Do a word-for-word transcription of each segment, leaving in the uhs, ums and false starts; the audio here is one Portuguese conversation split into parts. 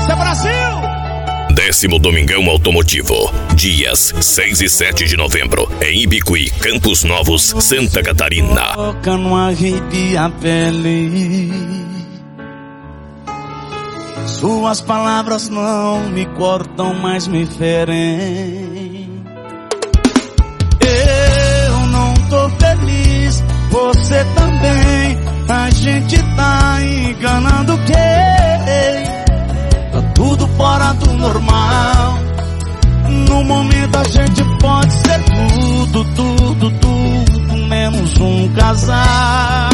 Eita, Brasil! Décimo Domingão Automotivo, dias seis e sete de novembro, em Ibicuí, Campos Novos, Santa Catarina. Toca no arrepia a pele, suas palavras não me cortam, mas me ferem. Eu não tô feliz, você também. A gente tá enganando quem? Tá tudo fora do normal. No momento a gente pode ser tudo, tudo, tudo, menos um casal.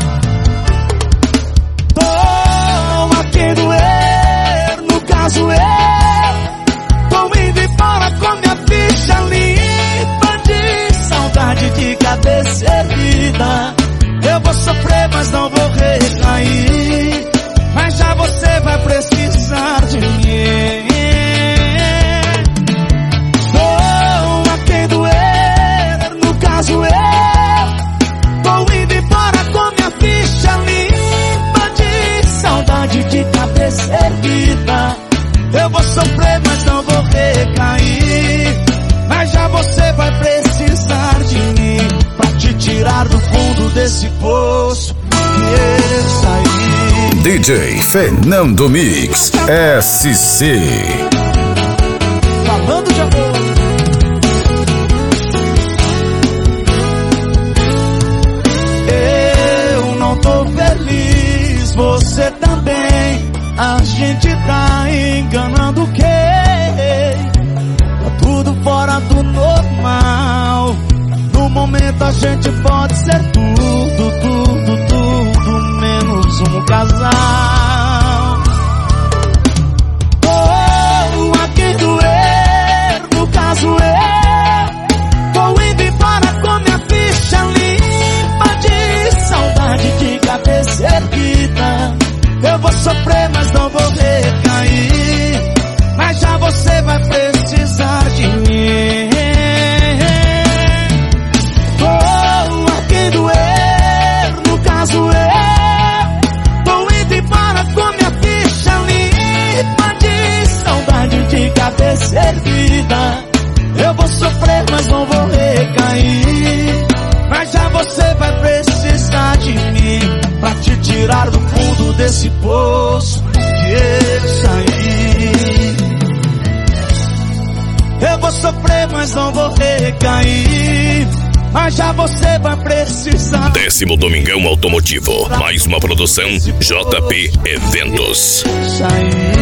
Tô a quem doer, no caso eu tô indo embora com minha ficha limpa de saudade de cabeça erguida. Eu vou sofrer, mas não vou recair, mas já você vai precisar de mim. Tô a quem doer, no caso eu tô indo embora com minha ficha limpa de saudade de cabeça erguida. Eu vou sofrer, mas não vou recair, mas já você vai precisar de mim pra te tirar do fundo desse poço que eu saí. D J Fernando Mix S C. Falando de amor. Eu não tô feliz, você também. A gente tá enganando quem? Tá tudo fora do normal. No momento a gente pode ser tudo, tudo, tudo, menos um casal. Oh, a quem doer, no caso eu tô indo embora com minha ficha limpa de saudade de cabeça erguida. Eu vou sofrer, mas não vou recair, mas já você vai precisar de mim. Cabeça erguida, eu vou sofrer, mas não vou recair, mas já você vai precisar de mim pra te tirar do fundo desse poço que eu saí. Eu vou sofrer, mas não vou recair, mas já você vai precisar. Décimo Domingão Automotivo, mais uma produção J P Eventos. Sair.